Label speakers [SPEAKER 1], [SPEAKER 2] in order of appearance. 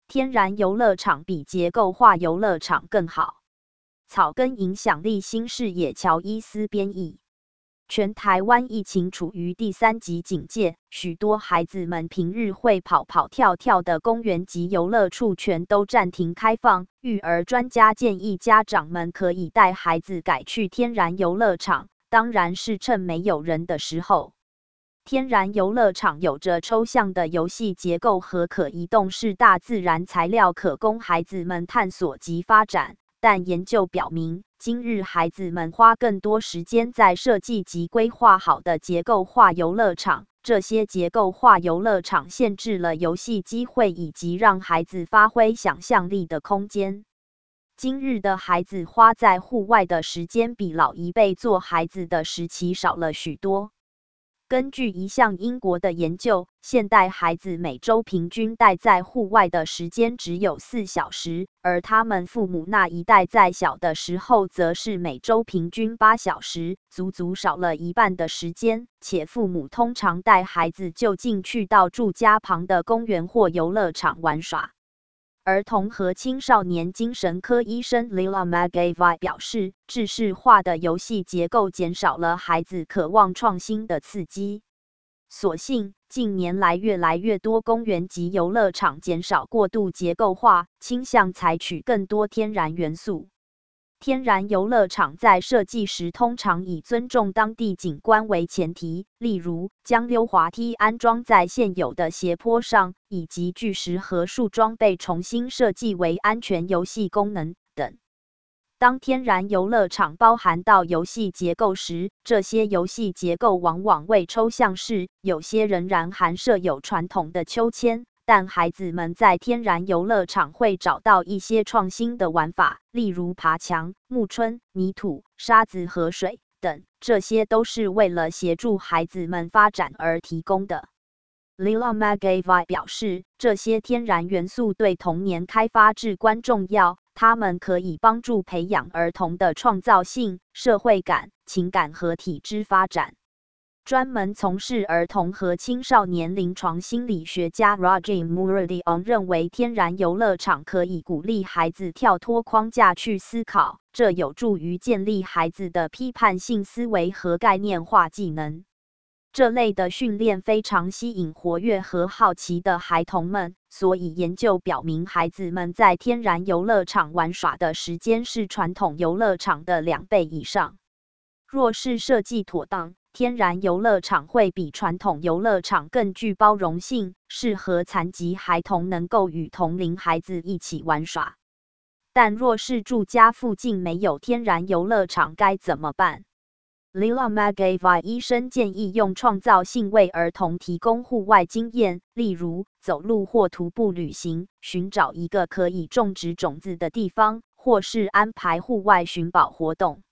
[SPEAKER 1] 天然游乐场比结构化游乐场更好。草根影响力新视野乔伊斯编译。全台湾疫情处于第3级警戒，许多孩子们平日会跑跑跳跳的公园及游乐处全都暂停开放。育儿专家建议家长们可以带孩子改去天然游乐场，当然是趁没有人的时候。天然游乐场有着抽象的游戏结构和可移动式大自然材料，可供孩子们探索及发展。但研究表明，今日孩子们花更多时间在设计及规划好的结构化游乐场，这些结构化游乐场限制了游戏机会以及让孩子发挥想象力的空间。今日的孩子花在户外的时间比老一辈做孩子的时期少了许多。根据一项英国的研究，现代孩子每周平均待在户外的时间只有4小时，而他们父母那一代在小的时候则是每周平均8小时，足足少了一半的时间，且父母通常带孩子就近去到住家旁的公园或游乐场玩耍。儿童和青少年精神科医生 Lila McGavie 表示，制式化的游戏结构减少了孩子渴望创新的刺激。所幸，近年来越来越多公园及游乐场减少过度结构化，倾向采取更多天然元素。天然游乐场在设计时通常以尊重当地景观为前提，例如将溜滑梯安装在现有的斜坡上，以及巨石和树桩被重新设计为安全游戏功能等。当天然游乐场包含到游戏结构时，这些游戏结构往往为抽象式，有些仍然含设有传统的秋千。但孩子们在天然游乐场会找到一些创新的玩法，例如爬墙、木春、泥土、沙子和水等，这些都是为了协助孩子们发展而提供的。Lila McGavie 表示，这些天然元素对童年开发至关重要，它们可以帮助培养儿童的创造性、社会感、情感和体质发展。专门从事儿童和青少年临床心理学家 Raji Muradion 认为，天然游乐场可以鼓励孩子跳脱框架去思考，这有助于建立孩子的批判性思维和概念化技能。这类的训练非常吸引活跃和好奇的孩童们，所以研究表明，孩子们在天然游乐场玩耍的时间是传统游乐场的2倍以上。若是设计妥当，天然游乐场会比传统游乐场更具包容性，适合残疾孩童能够与同龄孩子一起玩耍。但若是住家附近没有天然游乐场该怎么办？Lila McGavie 医生建议用创造性为儿童提供户外经验，例如走路或徒步旅行，寻找一个可以种植种子的地方，或是安排户外寻宝活动。